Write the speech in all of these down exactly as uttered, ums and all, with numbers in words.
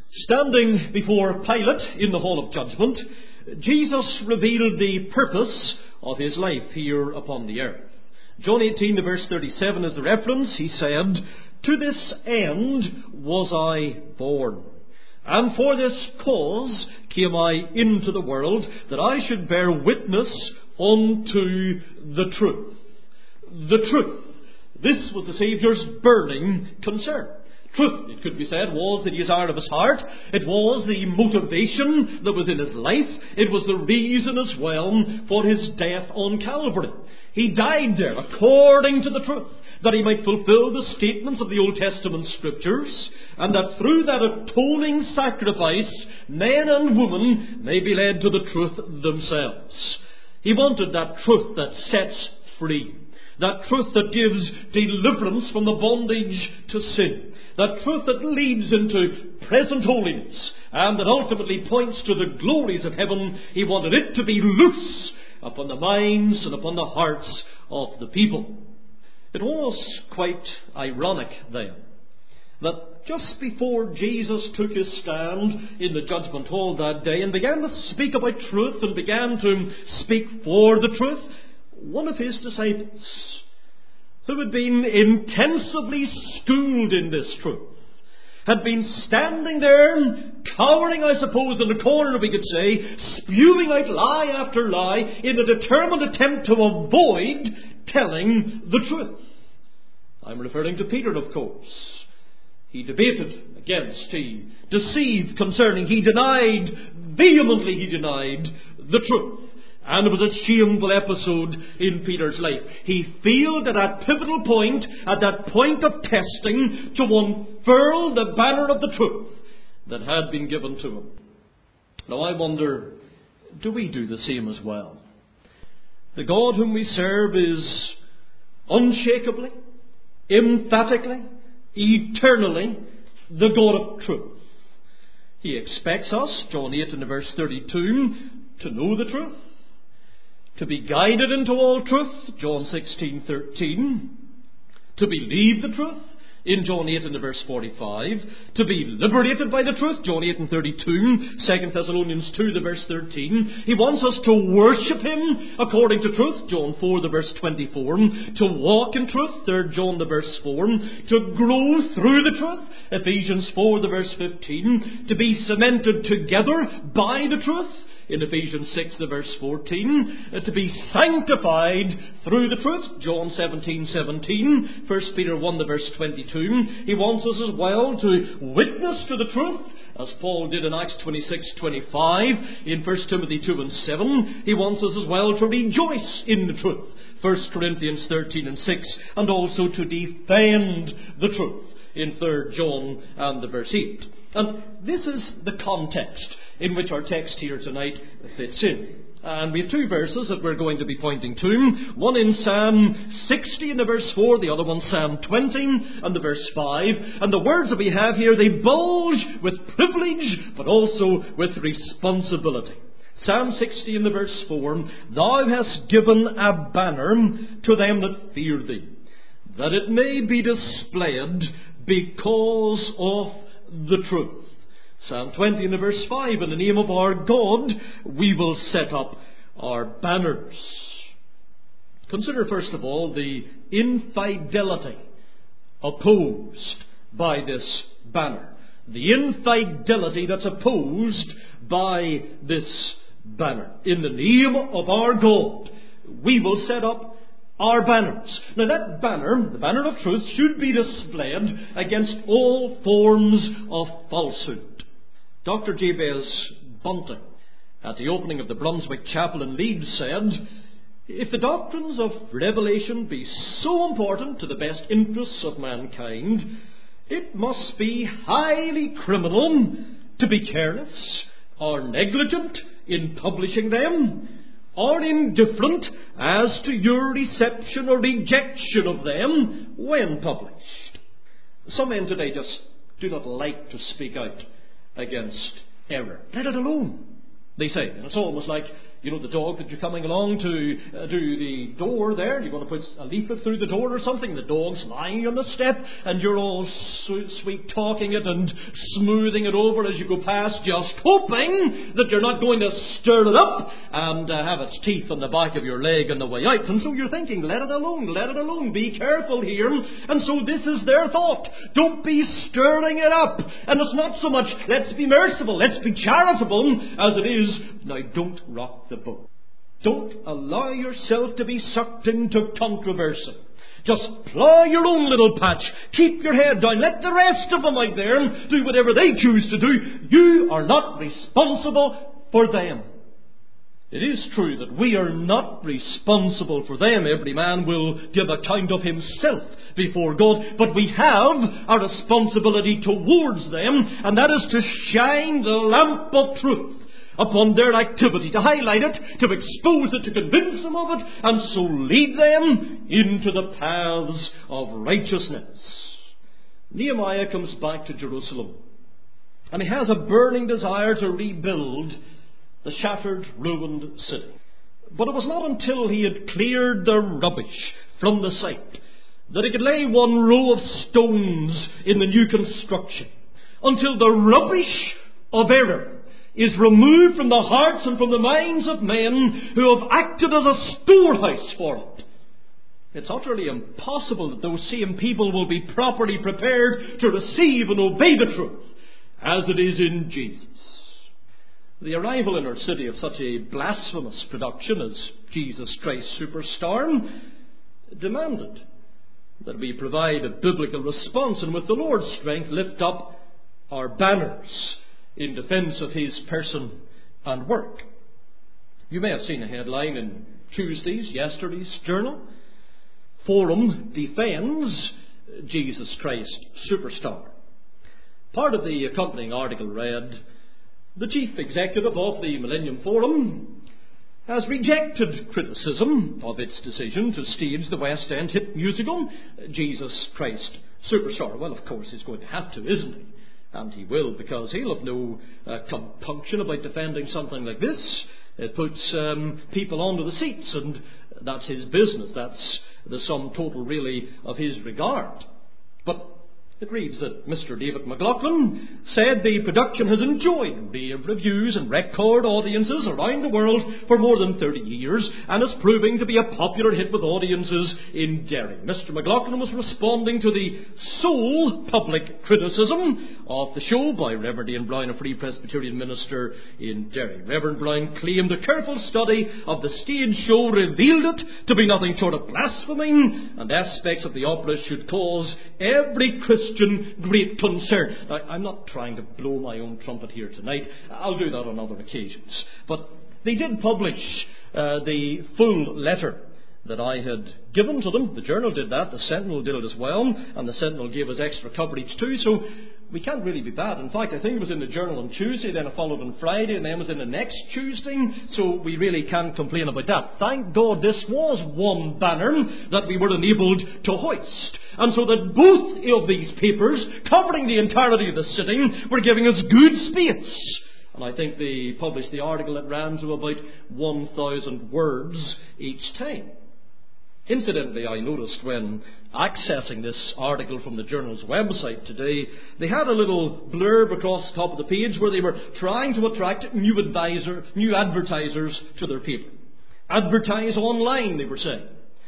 Standing before Pilate in the hall of judgment, Jesus revealed the purpose of his life here upon the earth. John eighteen, the verse thirty-seven is the reference. He said, "To this end was I born, and for this cause came I into the world, that I should bear witness unto the truth." The truth. This was the Saviour's burning concern. Truth, it could be said, was the desire of his heart. It was the motivation that was in his life. It was the reason as well for his death on Calvary. He died there according to the truth, that he might fulfill the statements of the Old Testament Scriptures, and that through that atoning sacrifice, men and women may be led to the truth themselves. He wanted that truth that sets free, that truth that gives deliverance from the bondage to sin, that truth that leads into present holiness, and that ultimately points to the glories of heaven. He wanted it to be loose upon the minds and upon the hearts of the people. It was quite ironic then that just before Jesus took his stand in the judgment hall that day and began to speak about truth and began to speak for the truth, one of his disciples, who had been intensively schooled in this truth, had been standing there, cowering, I suppose, in the corner, we could say, spewing out lie after lie in a determined attempt to avoid telling the truth. I'm referring to Peter, of course. He debated against, he deceived concerning, he denied, vehemently he denied the truth. And it was a shameful episode in Peter's life. He failed at that pivotal point, at that point of testing, to unfurl the banner of the truth that had been given to him. Now I wonder, do we do the same as well? The God whom we serve is unshakably, emphatically, eternally the God of truth. He expects us, John eight and verse thirty-two, to know the truth, to be guided into all truth, John sixteen thirteen, to believe the truth, in John eight and verse forty-five, to be liberated by the truth, John eight and thirty-two, Second Thessalonians two, the verse thirteen. He wants us to worship him according to truth, John four, the verse twenty-four, to walk in truth, Third John, the verse four, to grow through the truth, Ephesians four, the verse fifteen, to be cemented together by the truth, in Ephesians six, the verse fourteen, uh, to be sanctified through the truth, John seventeen seventeen, First Peter one, the verse twenty-two. He wants us as well to witness to the truth, as Paul did in Acts twenty-six twenty-five, in First Timothy two and seven. He wants us as well to rejoice in the truth, First Corinthians thirteen and six, and also to defend the truth, in Third John and the verse eight. And this is the context in which our text here tonight fits in. And we have two verses that we're going to be pointing to. One in Psalm sixty and the verse four, the other one Psalm twenty and the verse five. And the words that we have here, they bulge with privilege but also with responsibility. Psalm sixty and the verse four, "Thou hast given a banner to them that fear thee, that it may be displayed because of the truth." Psalm twenty and verse five, "In the name of our God we will set up our banners." Consider first of all the infidelity opposed by this banner. The infidelity that's opposed by this banner. "In the name of our God we will set up our banners." Now that banner, the banner of truth, should be displayed against all forms of falsehood. Doctor Jabez Bunting, at the opening of the Brunswick Chapel in Leeds, said, "If the doctrines of revelation be so important to the best interests of mankind, it must be highly criminal to be careless or negligent in publishing them, or indifferent as to your reception or rejection of them when published." Some men today just do not like to speak out against error. Let it alone. they say. And it's almost like, you know, the dog that you're coming along to uh, to the door there, and you're going to put a leaflet through the door or something. The dog's lying on the step, and you're all su- sweet talking it and smoothing it over as you go past, just hoping that you're not going to stir it up and uh, have its teeth on the back of your leg on the way out. And so you're thinking, let it alone, let it alone, be careful here. And so this is their thought. Don't be stirring it up. And it's not so much, let's be merciful, let's be charitable, as it is, now don't rock the boat. Don't allow yourself to be sucked into controversy. Just plough your own little patch. Keep your head down. Let the rest of them out there do whatever they choose to do. You are not responsible for them. It is true that we are not responsible for them. Every man will give account of himself before God. But we have a responsibility towards them, and that is to shine the lamp of truth upon their activity, to highlight it, to expose it, to convince them of it, and so lead them into the paths of righteousness. Nehemiah comes back to Jerusalem, and he has a burning desire to rebuild the shattered, ruined city. But it was not until he had cleared the rubbish from the site that he could lay one row of stones in the new construction, until the rubbish of error is removed from the hearts and from the minds of men who have acted as a storehouse for it. It's utterly impossible that those same people will be properly prepared to receive and obey the truth as it is in Jesus. The arrival in our city of such a blasphemous production as Jesus Christ Superstar demanded that we provide a biblical response, and with the Lord's strength lift up our banners in defence of His person and work. You may have seen a headline in Tuesday's, yesterday's journal. Forum defends Jesus Christ Superstar. Part of the accompanying article read, the chief executive of the Millennium Forum has rejected criticism of its decision to stage the West End hit musical Jesus Christ Superstar. Well, of course he's going to have to, isn't he? And he will, because he'll have no uh, compunction about defending something like this. It puts um, people onto the seats, and that's his business. That's the sum total, really, of his regard. But it reads that Mister David McLaughlin said the production has enjoyed rave reviews and record audiences around the world for more than thirty years and is proving to be a popular hit with audiences in Derry. Mister McLaughlin was responding to the sole public criticism of the show by Reverend Ian Brown, a Free Presbyterian minister in Derry. Reverend Brown claimed a careful study of the stage show revealed it to be nothing short of blasphemy, and aspects of the opera should cause every Christian great concern. Now, I'm not trying to blow my own trumpet here tonight. I'll do that on other occasions. But they did publish uh, the full letter that I had given to them. The Journal did that. The Sentinel did it as well. And the Sentinel gave us extra coverage too. So we can't really be bad. In fact, I think it was in the Journal on Tuesday, then it followed on Friday, and then it was in the next Tuesday. So we really can't complain about that. Thank God this was one banner that we were enabled to hoist. And so that both of these papers, covering the entirety of the sitting, were giving us good space. And I think they published the article that ran to about one thousand words each time. Incidentally, I noticed when accessing this article from the Journal's website today, they had a little blurb across the top of the page where they were trying to attract new advisor, new advertisers to their paper. Advertise online, they were saying.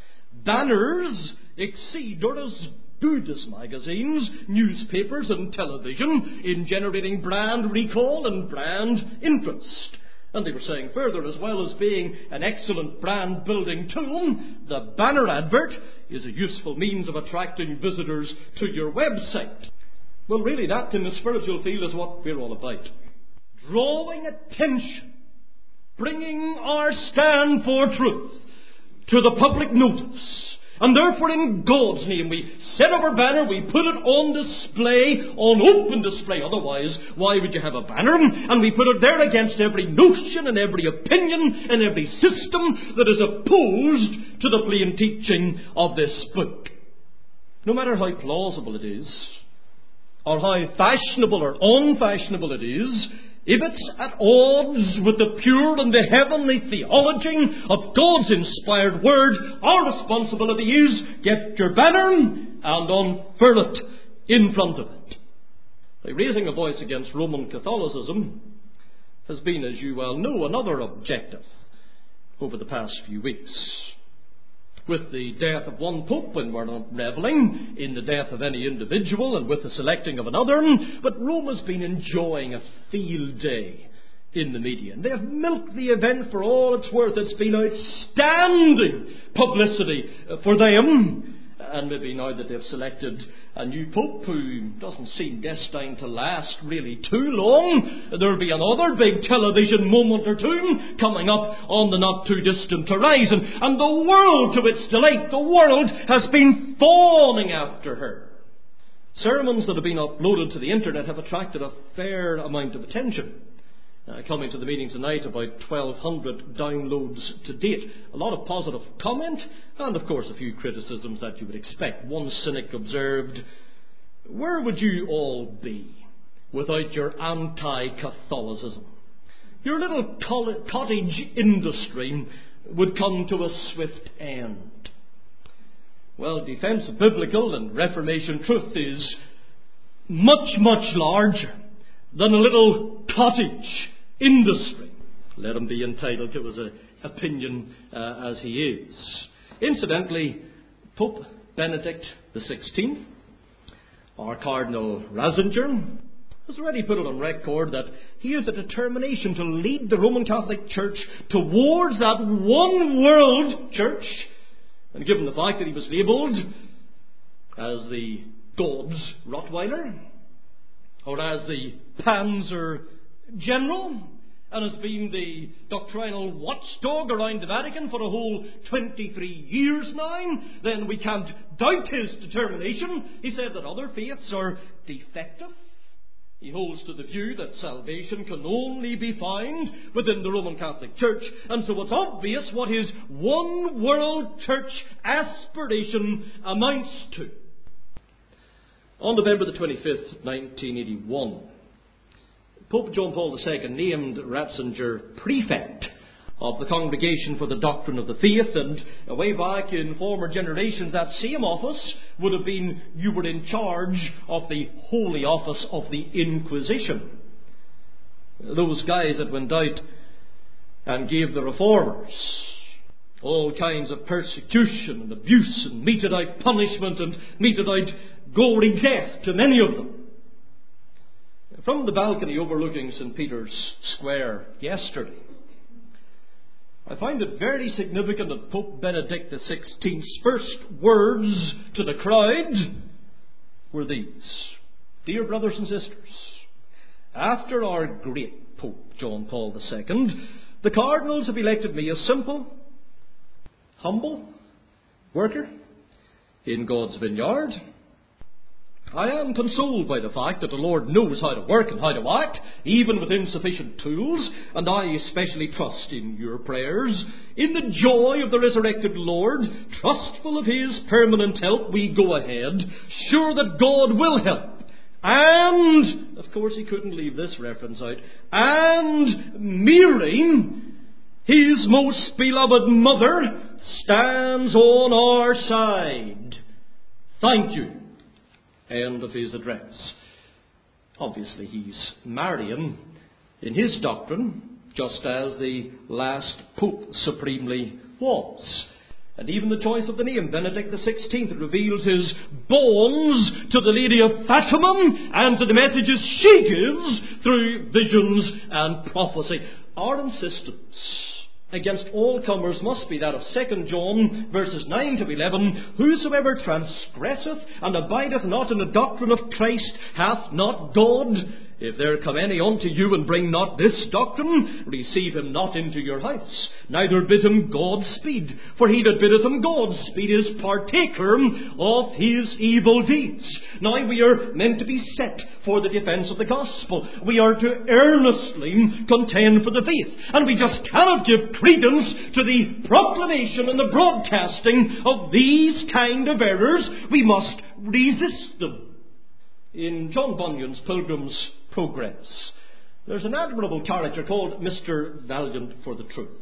Banners exceed or as good as magazines, newspapers and television in generating brand recall and brand interest. And they were saying further, as well as being an excellent brand building tool, the banner advert is a useful means of attracting visitors to your website. Well, really that in the spiritual field is what we're all about. Drawing attention, bringing our stand for truth to the public notice. And therefore, in God's name, we set up our banner, we put it on display, on open display. Otherwise, why would you have a banner? And we put it there against every notion and every opinion and every system that is opposed to the plain teaching of this book. No matter how plausible it is, or how fashionable or unfashionable it is, if it's at odds with the pure and the heavenly theology of God's inspired word, our responsibility is get your banner and unfurl it in front of it. By raising a voice against Roman Catholicism has been, as you well know, another objective over the past few weeks. With the death of one pope, when we're not revelling in the death of any individual, and with the selecting of another, but Rome has been enjoying a field day in the media. And they have milked the event for all it's worth. It's been outstanding publicity for them. And maybe now that they've selected a new pope who doesn't seem destined to last really too long, there'll be another big television moment or two coming up on the not too distant horizon. And the world, to its delight, the world has been fawning after her. Sermons that have been uploaded to the internet have attracted a fair amount of attention. Uh, coming to the meeting tonight, about twelve hundred downloads to date. A lot of positive comment, and of course a few criticisms that you would expect. One cynic observed, "Where would you all be without your anti-Catholicism? Your little cottage industry would come to a swift end." Well, defence of biblical and Reformation truth is much, much larger than a little cottage industry. Let him be entitled to his uh, opinion uh, as he is. Incidentally, Pope Benedict the sixteenth, our Cardinal Ratzinger, has already put it on record that he has a determination to lead the Roman Catholic Church towards that one world church. And given the fact that he was labelled as the God's Rottweiler, or as the Panzer General, and has been the doctrinal watchdog around the Vatican for a whole twenty-three years now, then we can't doubt his determination. He said that other faiths are defective. He holds to the view that salvation can only be found within the Roman Catholic Church, and so it's obvious what his one world church aspiration amounts to. On November the twenty-fifth, nineteen eighty-one, Pope John Paul the Second named Ratzinger prefect of the Congregation for the Doctrine of the Faith, and way back in former generations that same office would have been, you were in charge of the Holy Office of the Inquisition. Those guys that went out and gave the reformers all kinds of persecution and abuse and meted out punishment and meted out gory death to many of them. From the balcony overlooking Saint Peter's Square yesterday, I find it very significant that Pope Benedict the sixteenth's first words to the crowd were these: "Dear brothers and sisters, after our great Pope John Paul the Second, the Cardinals have elected me a simple, humble worker in God's vineyard. I am consoled by the fact that the Lord knows how to work and how to act, even with insufficient tools, and I especially trust in your prayers. In the joy of the resurrected Lord, trustful of His permanent help, we go ahead, sure that God will help. And," of course he couldn't leave this reference out, "and Mary, His most beloved mother, stands on our side. Thank you." End of his address. Obviously he's Marian in his doctrine, just as the last Pope supremely was. And even the choice of the name, Benedict the sixteenth, reveals his bonds to the Lady of Fatima and to the messages she gives through visions and prophecy. Our insistence against all comers must be that of Second John verses nine to eleven. "Whosoever transgresseth and abideth not in the doctrine of Christ hath not God. If there come any unto you and bring not this doctrine, receive him not into your house, neither bid him Godspeed. For he that biddeth him Godspeed is partaker of his evil deeds." Now we are meant to be set for the defence of the gospel. We are to earnestly contend for the faith. And we just cannot give credence to the proclamation and the broadcasting of these kind of errors. We must resist them. In John Bunyan's Pilgrim's Progress, there's an admirable character called Mister Valiant for the Truth.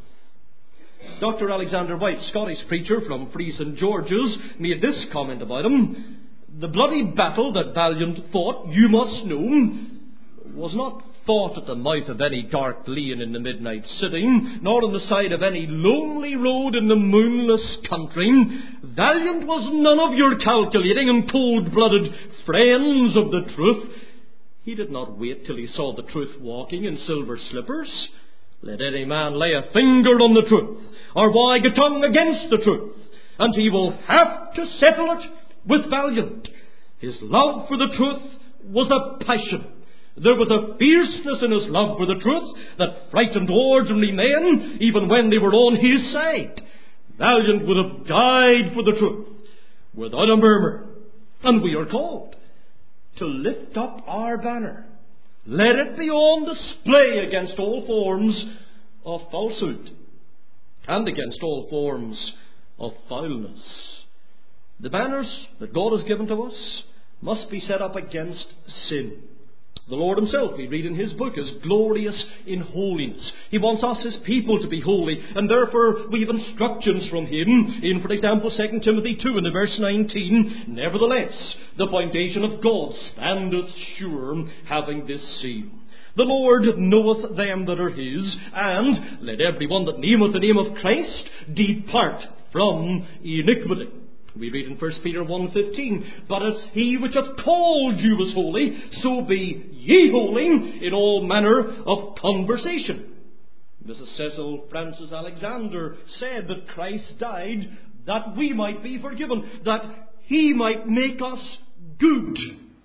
Doctor Alexander White, Scottish preacher from Free Saint George's, made this comment about him: "The bloody battle that Valiant fought, you must know, was not fought at the mouth of any dark lane in the midnight city, nor on the side of any lonely road in the moonless country. Valiant was none of your calculating and cold-blooded friends of the truth. He did not wait till he saw the truth walking in silver slippers. Let any man lay a finger on the truth, or wag a tongue against the truth, and he will have to settle it with Valiant. His love for the truth was a passion. There was a fierceness in his love for the truth that frightened ordinary men, even when they were on his side. Valiant would have died for the truth without a murmur. And we are called to lift up our banner. Let it be on display against all forms of falsehood and against all forms of foulness. The banners that God has given to us must be set up against sin. The Lord himself, we read in his book, is glorious in holiness. He wants us, his people, to be holy, and therefore we have instructions from him in, for example, Second Timothy two in the verse nineteen. Nevertheless, the foundation of God standeth sure, having this seal: The Lord knoweth them that are his, and let every one that nameth the name of Christ depart from iniquity. We read in First Peter one fifteen, But as he which hath called you is holy, so be ye holy in all manner of conversation. Missus Cecil Frances Alexander said that Christ died that we might be forgiven, that he might make us good.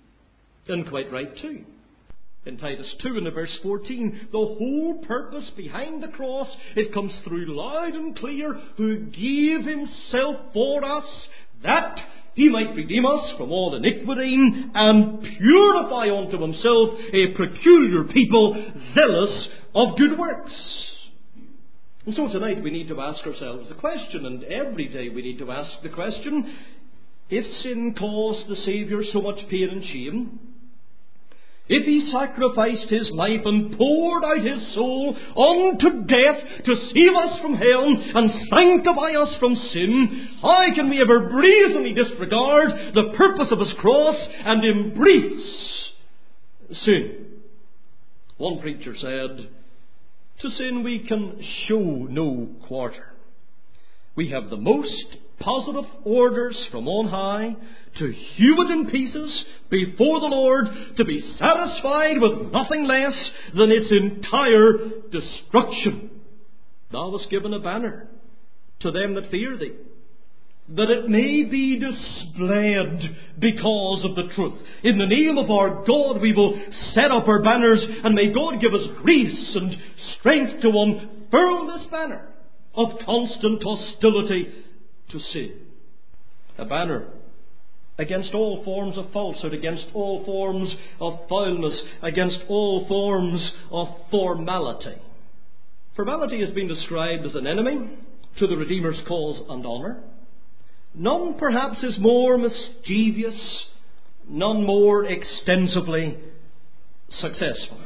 And quite right too. In Titus two in the verse fourteen, the whole purpose behind the cross, it comes through loud and clear, who gave himself for us, that he might redeem us from all iniquity and purify unto himself a peculiar people, zealous of good works. And so tonight we need to ask ourselves the question, and every day we need to ask the question: if sin caused the Saviour so much pain and shame, if he sacrificed his life and poured out his soul unto death to save us from hell and sanctify us from sin, how can we ever brazenly disregard the purpose of his cross and embrace sin? One preacher said, to sin we can show no quarter. We have the most positive orders from on high to hew it in pieces before the Lord, to be satisfied with nothing less than its entire destruction. Thou hast given a banner to them that fear thee, that it may be displayed because of the truth. In the name of our God we will set up our banners, and may God give us grace and strength to unfurl this banner of constant hostility to sin. A banner against all forms of falsehood, against all forms of foulness, against all forms of formality. Formality has been described as an enemy to the Redeemer's cause and honour. None perhaps is more mischievous, none more extensively successful.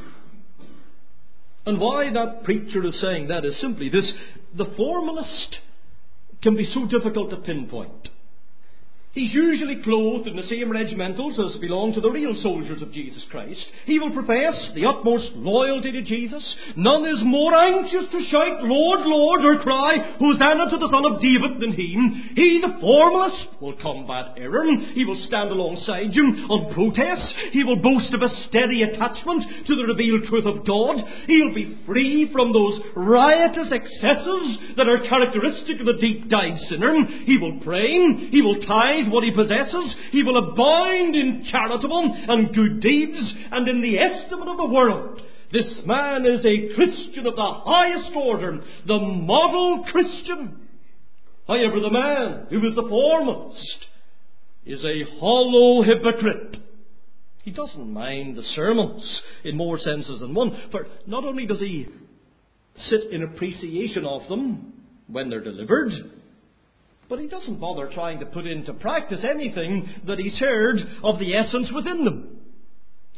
And why that preacher is saying that is simply this: the formalist can be so difficult to pinpoint. He's usually clothed in the same regimentals as belong to the real soldiers of Jesus Christ. He will profess the utmost loyalty to Jesus. None is more anxious to shout, Lord, Lord, or cry, Hosanna to the Son of David than he. He, the formalist, will combat error. He will stand alongside you on protest. He will boast of a steady attachment to the revealed truth of God. He'll be free from those riotous excesses that are characteristic of the deep-dyed sinner. He will pray. He will tithe what he possesses. He will abound in charitable and good deeds, and in the estimate of the world, this man is a Christian of the highest order, the model Christian. However, the man who is the foremost is a hollow hypocrite. He doesn't mind the sermons in more senses than one, for not only does he sit in appreciation of them when they're delivered, but he doesn't bother trying to put into practice anything that he's heard of the essence within them.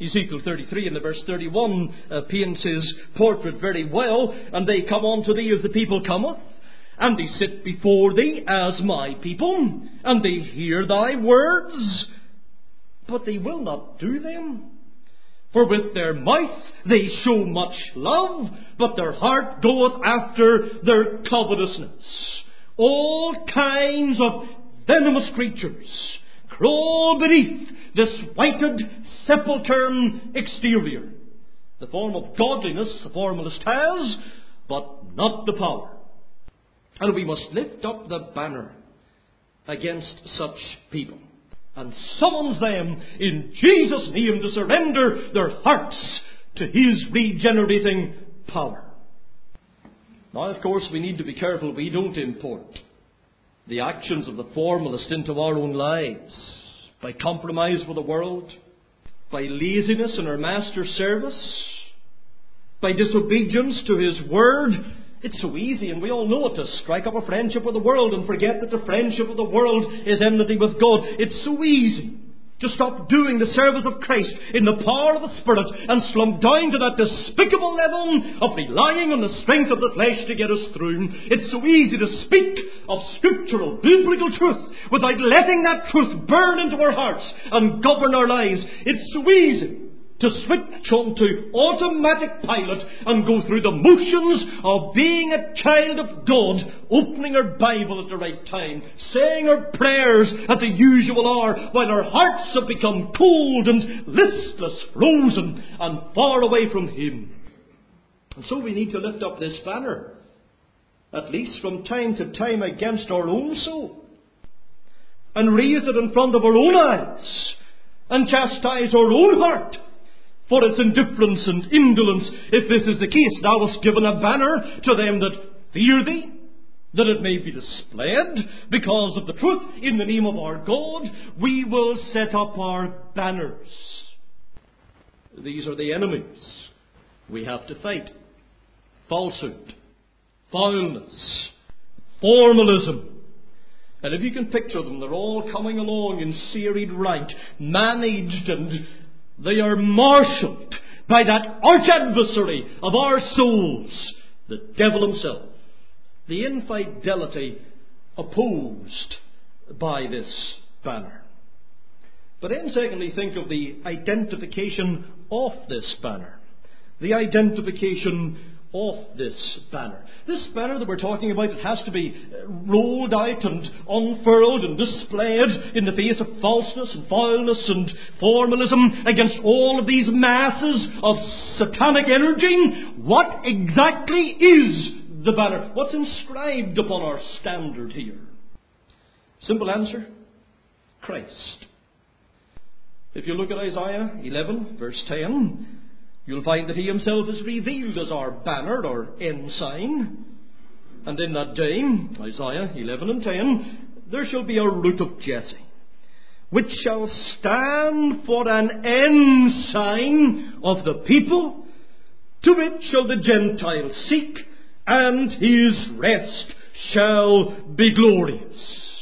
Ezekiel thirty-three in the verse thirty-one uh, paints his portrait very well. And they come unto thee as the people cometh, and they sit before thee as my people, and they hear thy words, but they will not do them. For with their mouth they show much love, but their heart goeth after their covetousness. All kinds of venomous creatures crawl beneath this whited sepulchre exterior. The form of godliness the formalist has, but not the power. And we must lift up the banner against such people and summons them in Jesus' name to surrender their hearts to His regenerating power. Now, of course, we need to be careful we don't import the actions of the formalist into our own lives by compromise with the world, by laziness in our Master's service, by disobedience to His word. It's so easy, and we all know it, to strike up a friendship with the world and forget that the friendship of the world is enmity with God. It's so easy to stop doing the service of Christ in the power of the Spirit and slump down to that despicable level of relying on the strength of the flesh to get us through. It's so easy to speak of scriptural, biblical truth without letting that truth burn into our hearts and govern our lives. It's so easy to switch on to automatic pilot and go through the motions of being a child of God, opening our Bible at the right time, saying our prayers at the usual hour, while our hearts have become cold and listless, frozen and far away from Him. And so we need to lift up this banner, at least from time to time, against our own soul, and raise it in front of our own eyes, and chastise our own heart for its indifference and indolence. If this is the case, thou hast given a banner to them that fear thee, that it may be displayed because of the truth in the name of our God. We will set up our banners. These are the enemies we have to fight: falsehood, foulness, formalism. And if you can picture them, they're all coming along in serried rank, managed, and they are marshalled by that arch-adversary of our souls, the devil himself. The infidelity opposed by this banner. But then secondly, think of the identification of this banner. The identification of this banner. This banner that we're talking about, it has to be rolled out and unfurled and displayed in the face of falseness and foulness and formalism against all of these masses of satanic energy. What exactly is the banner? What's inscribed upon our standard here? Simple answer: Christ. If you look at Isaiah eleven, verse ten, you'll find that He Himself is revealed as our banner or ensign. And in that day, Isaiah eleven and ten, there shall be a root of Jesse, which shall stand for an ensign of the people, to which shall the Gentiles seek, and His rest shall be glorious.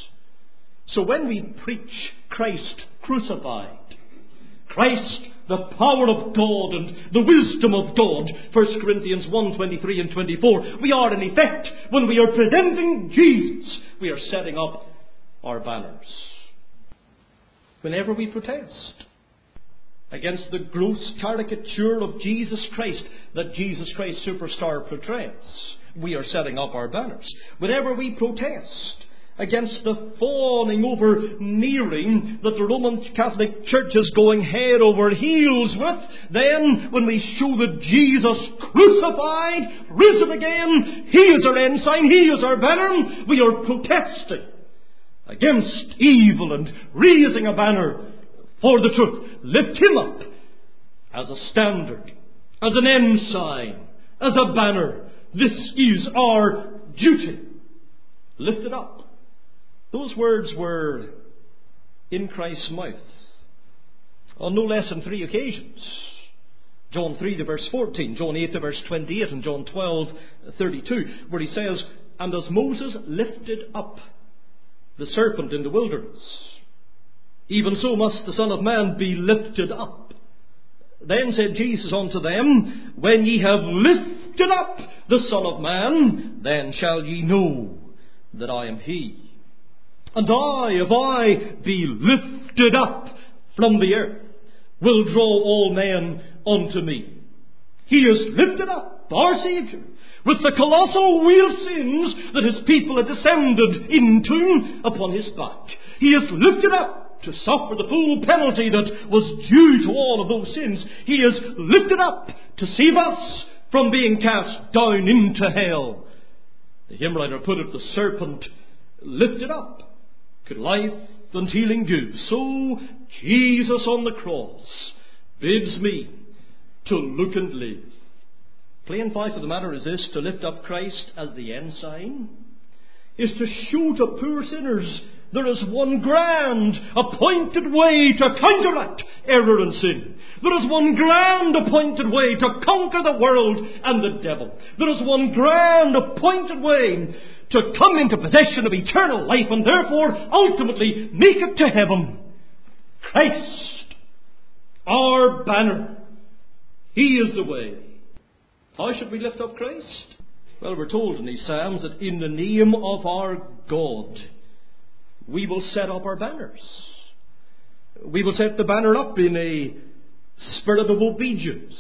So when we preach Christ crucified, Christ the power of God and the wisdom of God, First Corinthians one, twenty-three and twenty-four, we are in effect, when we are presenting Jesus, we are setting up our banners. Whenever we protest against the gross caricature of Jesus Christ that Jesus Christ Superstar portrays, we are setting up our banners. Whenever we protest against the fawning over Mary that the Roman Catholic Church is going head over heels with, then when we show that Jesus crucified, risen again, He is our ensign, He is our banner, we are protesting against evil and raising a banner for the truth. Lift Him up as a standard, as an ensign, as a banner. This is our duty. Lift it up. Those words were in Christ's mouth on no less than three occasions. John three to verse fourteen, John eight to verse twenty-eight, and John twelve thirty-two, where He says, "And as Moses lifted up the serpent in the wilderness, even so must the Son of Man be lifted up, Then said Jesus unto them, When ye have lifted up the Son of Man, then shall ye know that I am he. And I, if I be lifted up from the earth, will draw all men unto me. He is lifted up, our Saviour, with the colossal wheel sins that his people had descended into upon his back. He is lifted up to suffer the full penalty that was due to all of those sins. He is lifted up to save us from being cast down into hell. The hymn writer put it, the serpent lifted up could life and healing give. So Jesus on the cross bids me to look and live. Plain fact of the matter is this: to lift up Christ as the ensign is to show to poor sinners there is one grand appointed way to counteract error and sin. There is one grand appointed way to conquer the world and the devil. There is one grand appointed way to come into possession of eternal life and therefore ultimately make it to heaven. Christ, our banner. He is the way. How should we lift up Christ? Well, we're told in these Psalms that in the name of our God we will set up our banners. We will set the banner up in a spirit of obedience.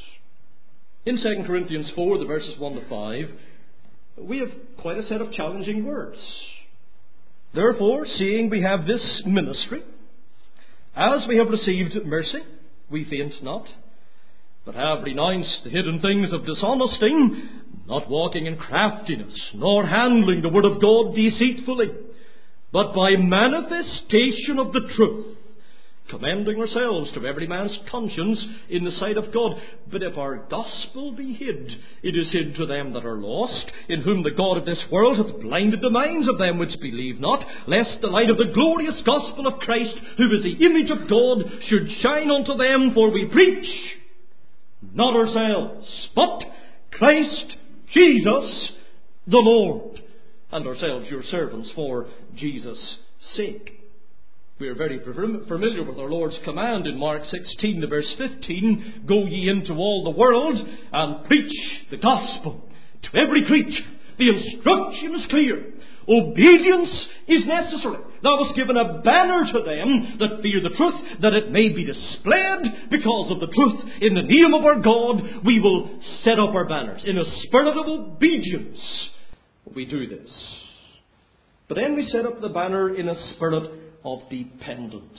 In Second Corinthians four, the verses one to five, we have quite a set of challenging words. Therefore, seeing we have this ministry, as we have received mercy, we faint not, but have renounced the hidden things of dishonesty, not walking in craftiness, nor handling the word of God deceitfully, but by manifestation of the truth, commending ourselves to every man's conscience in the sight of God. But if our gospel be hid, it is hid to them that are lost, in whom the God of this world hath blinded the minds of them which believe not, lest the light of the glorious gospel of Christ, who is the image of God, should shine unto them. For we preach not ourselves, but Christ Jesus the Lord, and ourselves your servants for Jesus' sake. We are very familiar with our Lord's command in Mark sixteen, the verse fifteen, Go ye into all the world and preach the gospel to every creature. The instruction is clear. Obedience is necessary. Thou was given a banner to them that fear the truth, that it may be displayed because of the truth. In the name of our God, we will set up our banners. In a spirit of obedience, we do this. But then we set up the banner in a spirit of dependence.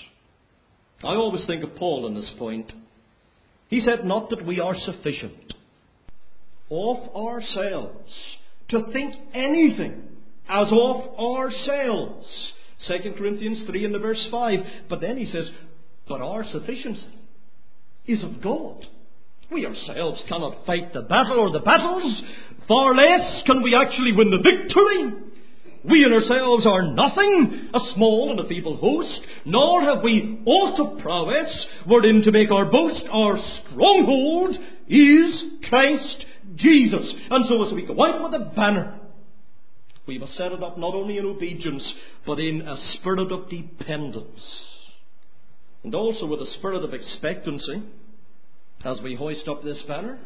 I always think of Paul on this point. He said, not that we are sufficient of ourselves to think anything as of ourselves. Second Corinthians three and the verse five. But then he says, but our sufficiency is of God. We ourselves cannot fight the battle or the battles. Far less can we actually win the victory. We in ourselves are nothing, a small and a feeble host, nor have we aught of prowess wherein to make our boast. Our stronghold is Christ Jesus. And so as we go out with a banner, we must set it up not only in obedience, but in a spirit of dependence. And also with a spirit of expectancy, as we hoist up this banner.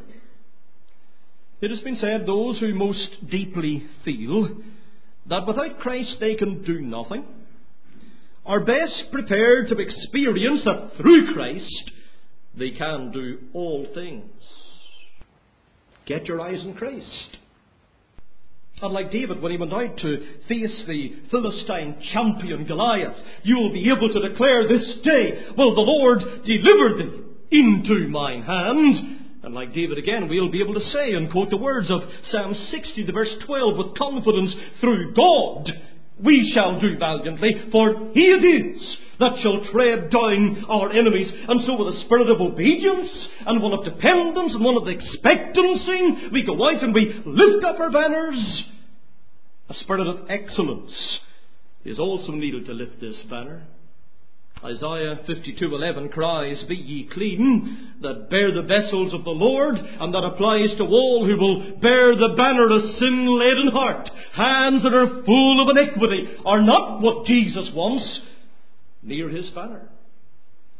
It has been said, those who most deeply feel that without Christ they can do nothing, are best prepared to experience that through Christ they can do all things. Get your eyes on Christ. And like David, when he went out to face the Philistine champion Goliath, you will be able to declare this day, will the Lord deliver thee into mine hand. And like David again, we'll be able to say and quote the words of Psalm sixty, the verse twelve, with confidence, through God we shall do valiantly, for He it is that shall tread down our enemies. And so with a spirit of obedience and one of dependence and one of expectancy, we go out and we lift up our banners. A spirit of excellence is also needed to lift this banner. Isaiah fifty-two eleven cries, Be ye clean, that bear the vessels of the Lord, and that applies to all who will bear the banner of sin-laden heart. Hands that are full of iniquity are not what Jesus wants near His banner.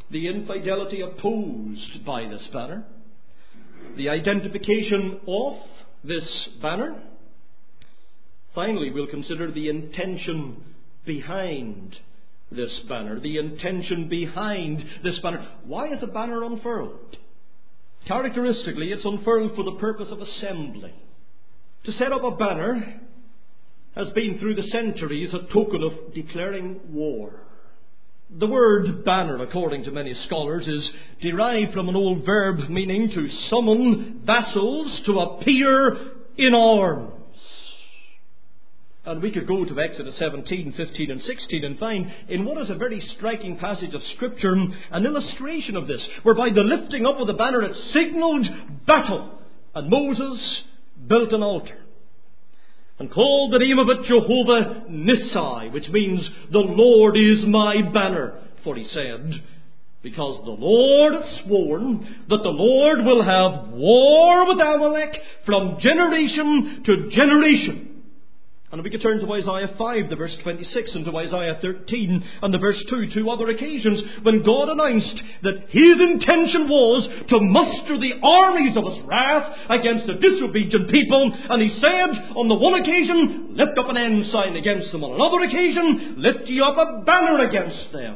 the infidelity opposed by this banner, the identification of this banner. Finally, we'll consider the intention behind this banner. The intention behind this banner. Why is a banner unfurled? Characteristically, it's unfurled for the purpose of assembly. To set up a banner has been through the centuries a token of declaring war. The word banner, according to many scholars, is derived from an old verb meaning to summon vassals to appear in arms. And we could go to Exodus seventeen, fifteen and sixteen and find in what is a very striking passage of Scripture an illustration of this, whereby the lifting up of the banner it signalled battle. And Moses built an altar and called the name of it Jehovah Nissi, which means the Lord is my banner. For he said, because the Lord hath sworn that the Lord will have war with Amalek from generation to generation. And we could turn to Isaiah five, the verse twenty-six, and to Isaiah thirteen, and the verse two, two other occasions, when God announced that His intention was to muster the armies of His wrath against a disobedient people. And He said, on the one occasion, lift up an ensign against them. On another occasion, lift ye up a banner against them.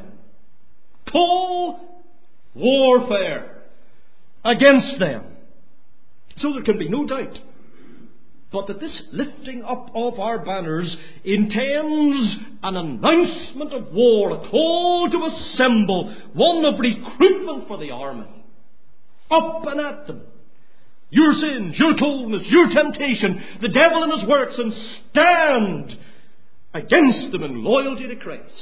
Call warfare against them. So there can be no doubt but that this lifting up of our banners intends an announcement of war, a call to assemble, one of recruitment for the army. Up and at them. Your sins, your coldness, your temptation, the devil and his works, and stand against them in loyalty to Christ.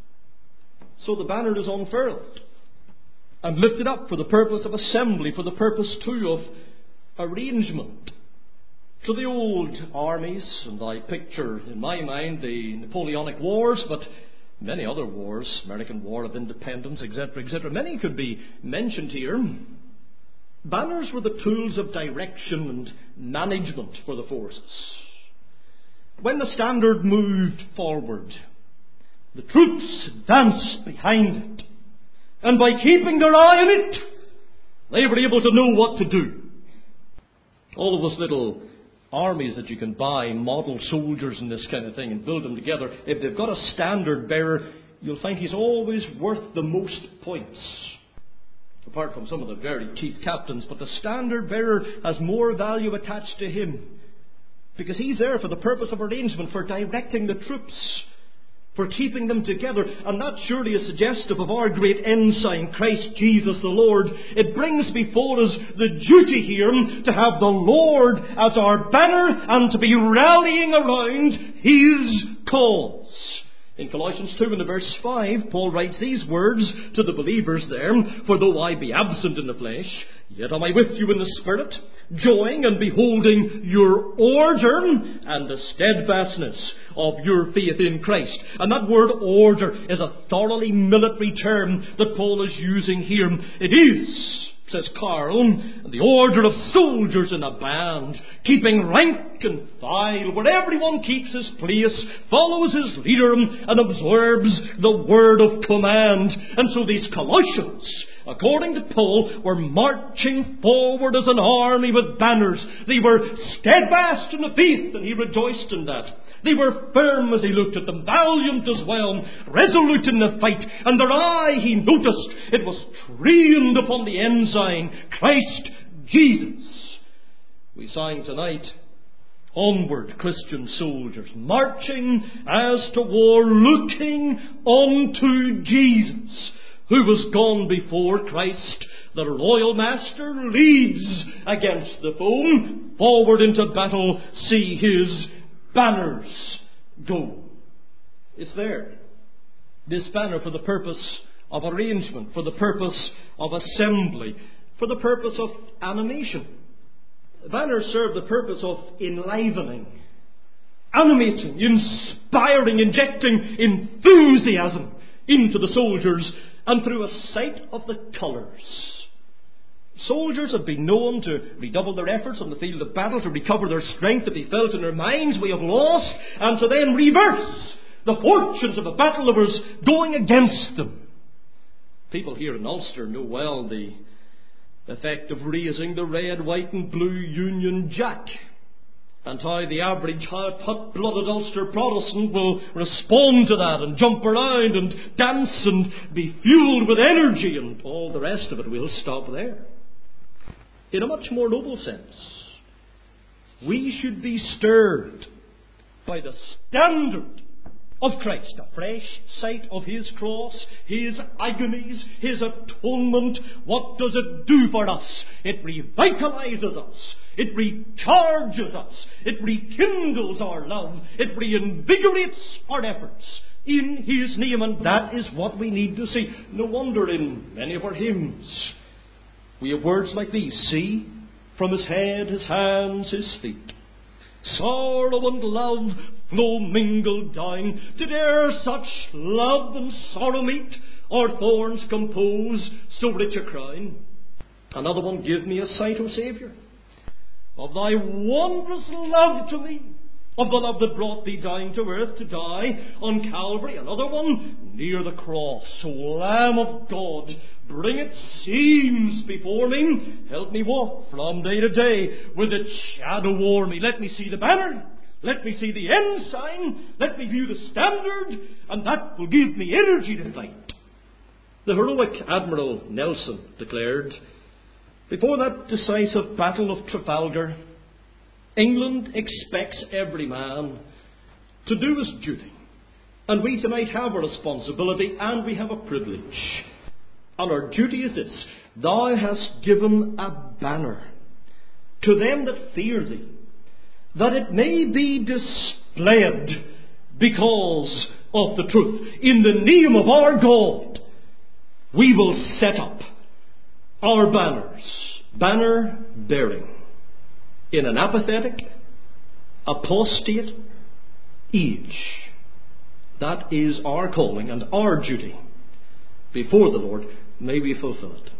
So the banner is unfurled and lifted up for the purpose of assembly, for the purpose too of arrangement. So the old armies, and I picture in my mind the Napoleonic Wars, but many other wars, American War of Independence, et cetera, et cetera, many could be mentioned here. Banners were the tools of direction and management for the forces. When the standard moved forward, the troops advanced behind it, and by keeping their eye on it, they were able to know what to do. All of those little armies that you can buy, model soldiers and this kind of thing, and build them together, if they've got a standard bearer, you'll find he's always worth the most points. Apart from some of the very chief captains, but the standard bearer has more value attached to him, because he's there for the purpose of arrangement, for directing the troops, for keeping them together. And that surely is suggestive of our great ensign, Christ Jesus the Lord. It brings before us the duty here to have the Lord as our banner and to be rallying around His cause. In Colossians two and the verse five, Paul writes these words to the believers there, for though I be absent in the flesh, yet am I with you in the Spirit, joying and beholding your order and the steadfastness of your faith in Christ. And that word order is a thoroughly military term that Paul is using here. It is, says Carl, the order of soldiers in a band, keeping rank and file, where everyone keeps his place, follows his leader, and observes the word of command. And so these Colossians, according to Paul, were marching forward as an army with banners. They were steadfast in the faith, and he rejoiced in that. They were firm as he looked at them, valiant as well, resolute in the fight. And their eye, he noticed, it was trained upon the ensign, Christ Jesus. We sang tonight, onward, Christian soldiers, marching as to war, looking unto Jesus, who was gone before. Christ, the royal master, leads against the foe. Forward into battle, see his banners go. It's there. This banner for the purpose of arrangement, for the purpose of assembly, for the purpose of animation. Banners serve the purpose of enlivening, animating, inspiring, injecting enthusiasm into the soldiers, and through a sight of the colours. Soldiers have been known to redouble their efforts on the field of battle, to recover their strength that they felt in their minds we have lost, and to then reverse the fortunes of a battle that was going against them. People here in Ulster know well the effect of raising the red, white and blue Union Jack, and how the average hot-blooded Ulster Protestant will respond to that and jump around and dance and be fueled with energy, and all the rest of it will stop there. In a much more noble sense, we should be stirred by the standard of Christ, a fresh sight of His cross, His agonies, His atonement. What does it do for us? It revitalizes us. It recharges us. It rekindles our love. It reinvigorates our efforts in His name. And that is what we need to see. No wonder in many of our hymns we have words like these. See, from His head, His hands, His feet, sorrow and love flow mingled down. Did e'er such love and sorrow meet, or thorns compose so rich a crown? Another one, give me a sight, O Saviour, of Thy wondrous love to me, of the love that brought Thee down to earth to die on Calvary. Another one, near the cross, O Lamb of God, bring its seams before me. Help me walk from day to day with its shadow o'er me. Let me see the banner. Let me see the ensign. Let me view the standard. And that will give me energy to fight. The heroic Admiral Nelson declared, before that decisive battle of Trafalgar, England expects every man to do his duty. And we tonight have a responsibility and we have a privilege. And our duty is this: Thou hast given a banner to them that fear Thee, that it may be displayed because of the truth. In the name of our God, we will set up our banners, banner bearing, in an apathetic, apostate age. That is our calling and our duty before the Lord. May we fulfill it.